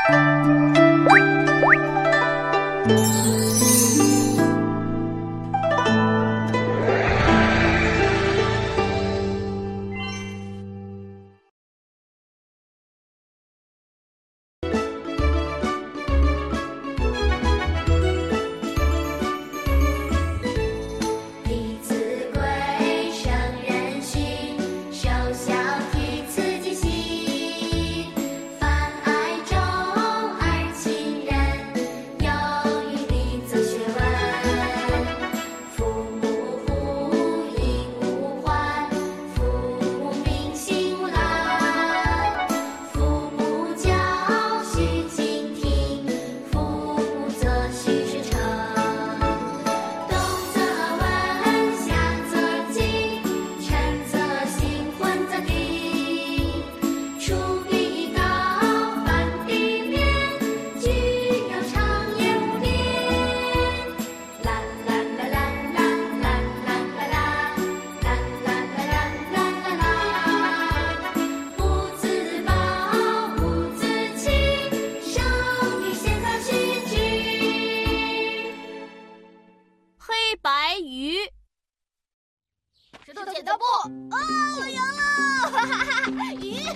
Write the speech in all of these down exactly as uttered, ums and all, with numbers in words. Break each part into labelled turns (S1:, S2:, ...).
S1: 石头剪刀布，啊，我赢了！哈哈哈！咦，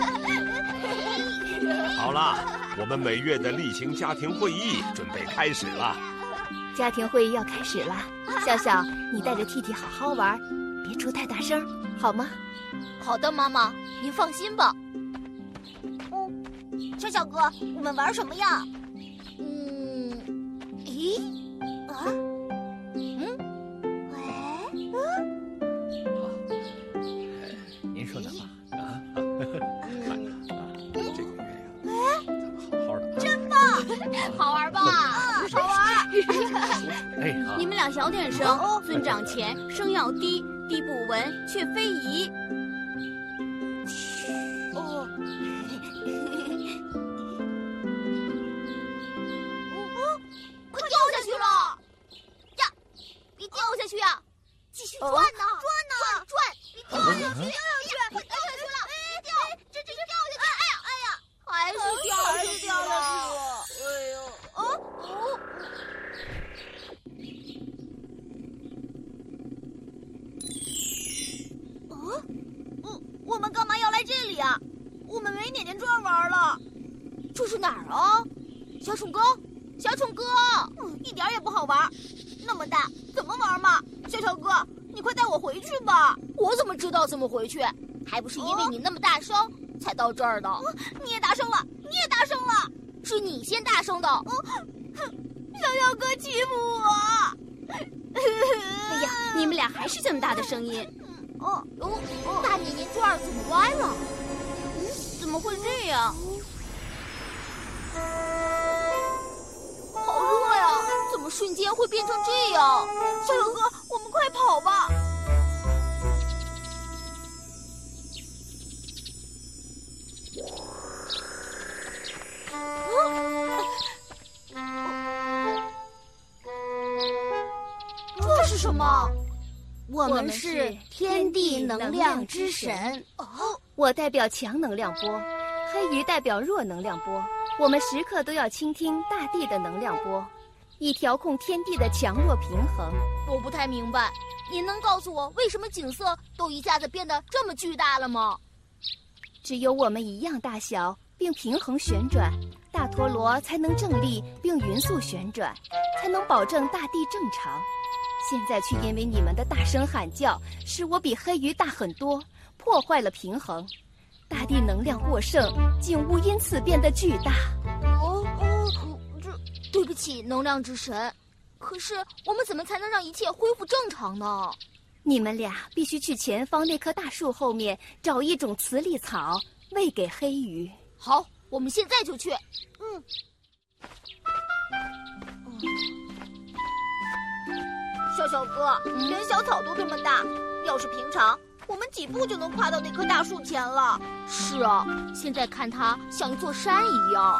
S2: 好了，我们每月的例行家庭会议准备开始了。
S3: 家庭会议要开始了，笑笑，你带着弟弟好好玩，别出太大声，好吗？
S1: 好的，妈妈，您放心吧。嗯，小小哥，我们玩什么呀？嗯，咦，啊，嗯，喂，嗯。
S4: 您说的话啊，这个月呀，
S1: 哎，
S4: 咱们好好的，
S1: 真棒，好玩吧？嗯，好玩。
S4: 哎，
S5: 你们俩小点声，尊长前，声要低，低不闻却非宜。
S1: 哦，快掉下去了！呀，别掉下去呀！继续转呢，转呢，转，别掉下去，掉下去，快掉下去了！哎，掉，这这就掉下去！哎呀，哎呀，还是掉下去了！哎呦，啊，哦。我们干嘛要来这里啊？我们没撵见转玩了。这是哪儿啊？小虫哥，小虫哥，嗯，一点也不好玩。那么大，怎么玩嘛？小小哥，你快带我回去吧。我怎么知道怎么回去？还不是因为你那么大声才到这儿的。哦，你也大声了，你也大声了，是你先大声的。哦，小小哥欺负我。
S5: 哎呀，你们俩还是这么大的声音。
S1: 哦哦哦！大年年转怎么歪了？
S5: 嗯，怎么会这样？
S1: 好热呀！怎么瞬间会变成这样？小小哥，我们快跑吧！这是什么？
S3: 我们是天地能量之神。
S1: 哦，
S3: 我代表强能量波，黑鱼代表弱能量波。我们时刻都要倾听大地的能量波，以调控天地的强弱平衡。
S1: 我不太明白，您能告诉我为什么景色都一下子变得这么巨大了吗？
S3: 只有我们一样大小并平衡旋转，大陀螺才能正立并匀速旋转，才能保证大地正常。现在却因为你们的大声喊叫，使我比黑鱼大很多，破坏了平衡。大地能量过剩，景物因此变得巨大。
S1: 哦哦，这对不起，能量之神。可是我们怎么才能让一切恢复正常呢？
S3: 你们俩必须去前方那棵大树后面找一种磁力草，喂给黑鱼。
S1: 好，我们现在就去。嗯。嗯，小小哥，嗯、连小草都这么大，要是平常，我们几步就能跨到那棵大树前了。是啊，现在看它像一座山一样。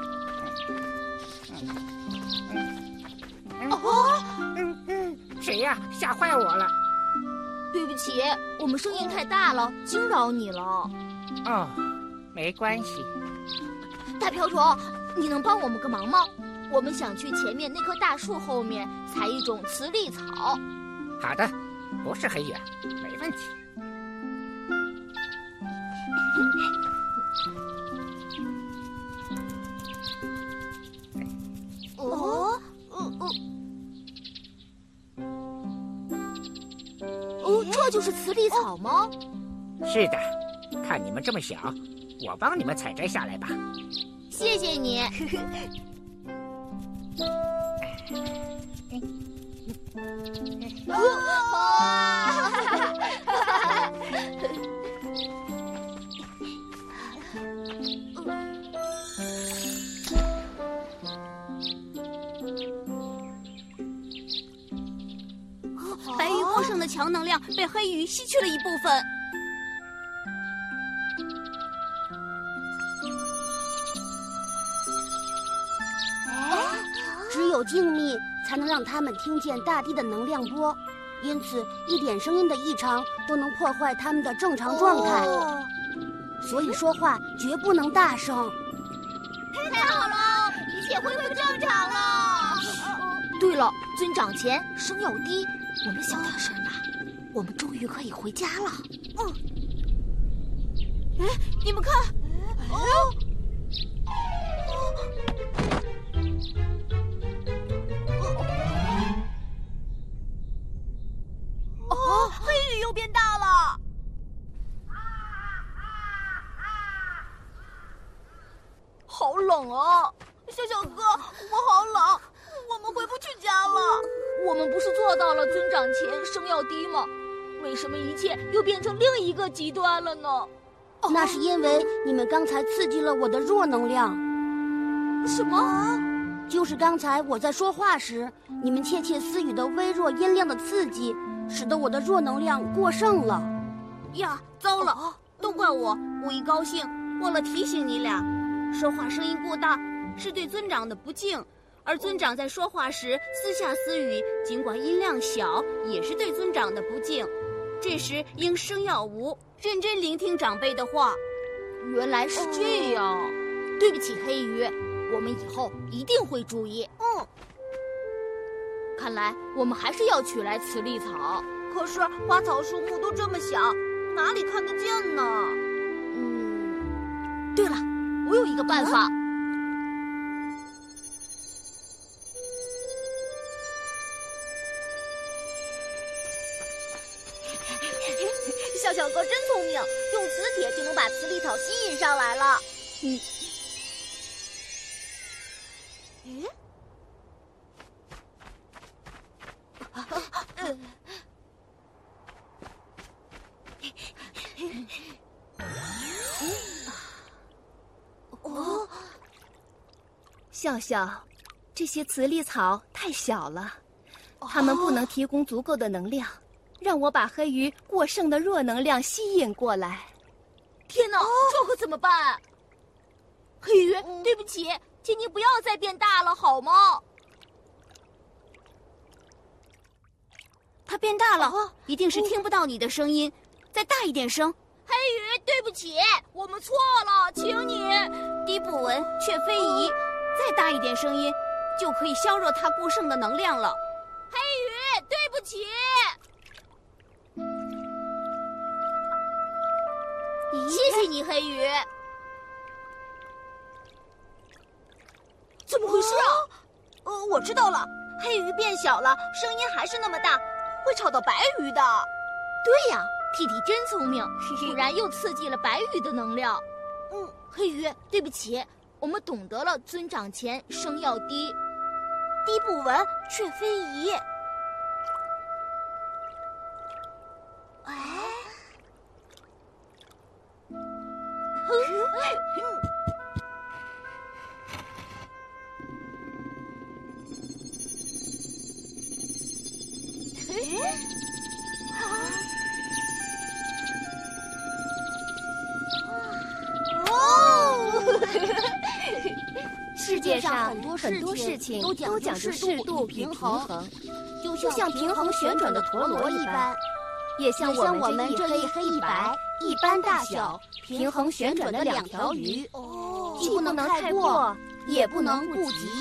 S6: 哦，嗯嗯，谁呀？吓坏我了。
S1: 对不起，我们声音太大了，惊扰你了。
S6: 哦，没关系。
S1: 大瓢虫，
S5: 你能帮我们个忙吗？我们想去前面那棵大树后面采一种磁力草。
S6: 好的，不是黑羽，没问题。
S1: 哦，哦哦，哦，这就是磁力草吗？
S6: 是的，看你们这么小，我帮你们采摘下来吧。
S5: 谢谢你。白鱼过剩的强能量被黑鱼吸去了一部分。
S7: 只有静谧才能让他们听见大地的能量波，因此一点声音的异常都能破坏他们的正常状态。
S1: 哦，
S7: 所以说话绝不能大声。
S1: 太好了，一切恢复正常了。
S5: 对了，尊长前，声要低，我们小点声吧。我们终于可以回家了。嗯。哎，你们看，
S1: 哦。哦，黑羽又变大了。好冷啊，小小哥，我好冷，我们回不去家了。
S5: 我们不是做到了尊长前声要低吗？为什么一切又变成另一个极端了呢？
S7: 那是因为你们刚才刺激了我的弱能量。
S1: 什么？
S7: 就是刚才我在说话时，你们窃窃私语的微弱音量的刺激，使得我的弱能量过剩了。
S5: 呀，糟了，都怪我，我一高兴忘了提醒你俩，说话声音过大是对尊长的不敬，而尊长在说话时私下私语，尽管音量小，也是对尊长的不敬。这时应声要无，认真聆听长辈的话。原来是这样，对不起黑鱼，我们以后一定会注意。
S1: 嗯，
S5: 看来我们还是要取来磁力草。
S1: 可是花草树木都这么小，哪里看得见呢？
S5: 嗯，对了，我有一个办法。
S1: 小小哥真聪明，用磁铁就能把磁力草吸引上来了。
S5: 嗯。
S1: 诶？哦，
S3: 笑笑，这些磁力草太小了，它们不能提供足够的能量，让我把黑鱼过剩的弱能量吸引过来。
S5: 天哪，这可怎么办？黑鱼，对不起，请你不要再变大了，好吗？它变大了，一定是听不到你的声音，再大一点声。黑鱼，对不起，我们错了，请你。低不闻，却非宜，再大一点声音，就可以削弱它过剩的能量了。黑鱼，对不起。谢谢你，黑鱼。
S1: 怎么回事啊？呃，我知道了，黑鱼变小了，声音还是那么大，会吵到白鱼的。
S5: 对呀，弟弟真聪明，不然又刺激了白鱼的能量。
S1: 嗯，
S5: 黑鱼，对不起，我们懂得了尊长前声要低，
S1: 低不闻，却非宜。哎，
S3: 世界上
S7: 很多
S3: 很多事情
S7: 都
S3: 都讲究适度与平衡，
S7: 就
S3: 就像平衡旋转的陀螺一般，也像我们这一黑一白、一般大小、平衡旋转的两条鱼，
S7: 哦，
S3: 既不能太过，
S7: 也不能不急。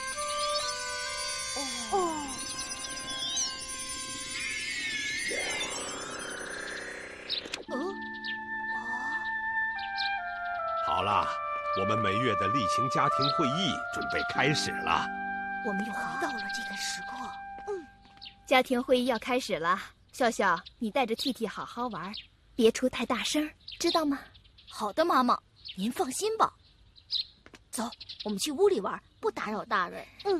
S7: 哦。
S2: 好了，我们每月的例行家庭会议准备开始了。
S7: 我们又回到了这个时刻。
S3: 嗯，家庭会议要开始了。笑笑，你带着 T T 好好玩，别出太大声，知道吗？
S1: 好的，妈妈，您放心吧。走，我们去屋里玩，不打扰大人。
S7: 嗯。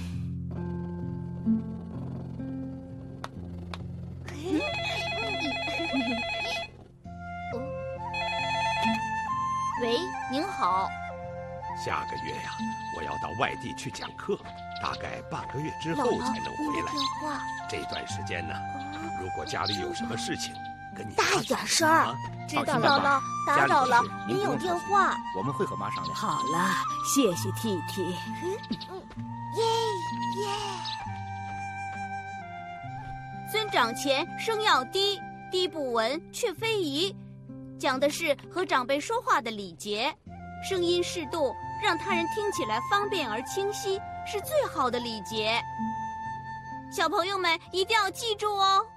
S1: 喂，您好。
S2: 下个月呀，我要到外地去讲课，大概半个月之后才能回来。
S7: 电话。
S2: 这段时间呢，如果家里有什么事情，跟你
S7: 大一点声儿。
S2: 啊、
S3: 知道了。
S7: 姥姥，打扰了，您有电话。
S6: 我们会和妈商量。
S8: 好了，谢谢 T T。
S7: 耶耶！
S5: 尊长前声要低，低不闻却非宜，讲的是和长辈说话的礼节，声音适度，让他人听起来方便而清晰，是最好的礼节。小朋友们一定要记住哦。